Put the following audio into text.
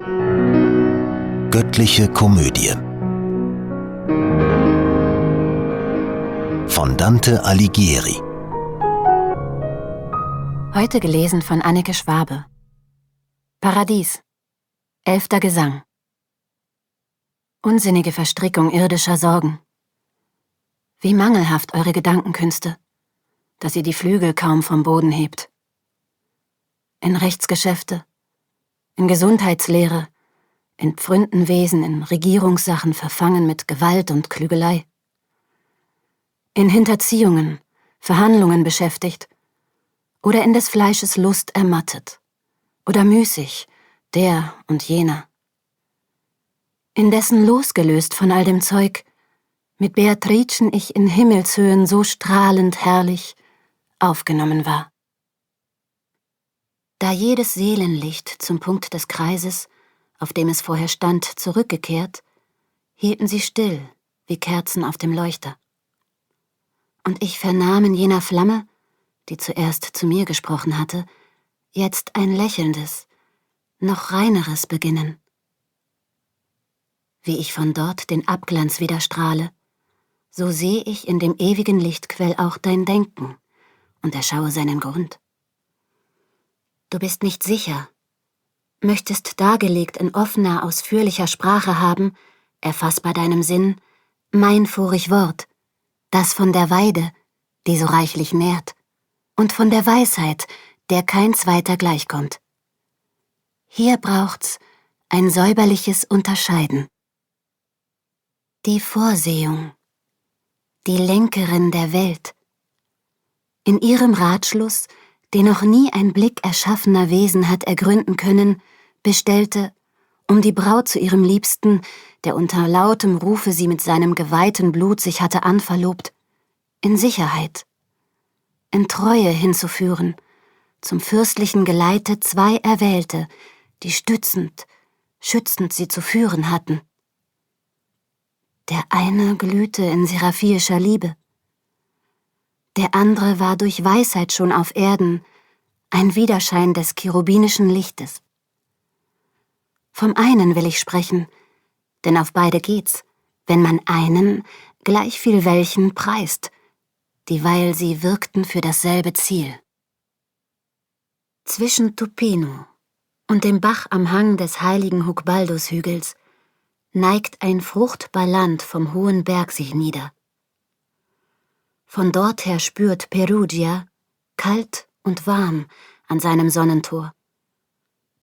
Göttliche Komödie von Dante Alighieri. Heute gelesen von Anneke Schwabe. Paradies. 11. Gesang. Unsinnige Verstrickung irdischer Sorgen. Wie mangelhaft eure Gedankenkünste, dass ihr die Flügel kaum vom Boden hebt. In Rechtsgeschäfte, in Gesundheitslehre, in Pfründenwesen, in Regierungssachen verfangen mit Gewalt und Klügelei. In Hinterziehungen, Verhandlungen beschäftigt oder in des Fleisches Lust ermattet oder müßig, der und jener. Indessen losgelöst von all dem Zeug, mit Beatricen ich in Himmelshöhen so strahlend herrlich aufgenommen war. Da jedes Seelenlicht zum Punkt des Kreises, auf dem es vorher stand, zurückgekehrt, hielten sie still wie Kerzen auf dem Leuchter. Und ich vernahm in jener Flamme, die zuerst zu mir gesprochen hatte, jetzt ein lächelndes, noch reineres Beginnen. Wie ich von dort den Abglanz wieder strahle, so seh ich in dem ewigen Lichtquell auch dein Denken und erschaue seinen Grund. Du bist nicht sicher, möchtest dargelegt in offener, ausführlicher Sprache haben, erfassbar deinem Sinn, mein vorig Wort, das von der Weide, die so reichlich nährt, und von der Weisheit, der kein zweiter gleichkommt. Hier braucht's ein säuberliches Unterscheiden. Die Vorsehung, die Lenkerin der Welt, in ihrem Ratschluss, den noch nie ein Blick erschaffener Wesen hat ergründen können, bestellte, um die Braut zu ihrem Liebsten, der unter lautem Rufe sie mit seinem geweihten Blut sich hatte anverlobt, in Sicherheit, in Treue hinzuführen, zum fürstlichen Geleite zwei Erwählte, die stützend, schützend sie zu führen hatten. Der eine glühte in seraphischer Liebe, der andere war durch Weisheit schon auf Erden, ein Widerschein des cherubinischen Lichtes. Vom einen will ich sprechen, denn auf beide geht's, wenn man einen, gleich viel welchen, preist, dieweil sie wirkten für dasselbe Ziel. Zwischen Tupino und dem Bach am Hang des heiligen Hugbaldushügels neigt ein fruchtbar Land vom hohen Berg sich nieder. Von dort her spürt Perugia, kalt und warm, an seinem Sonnentor.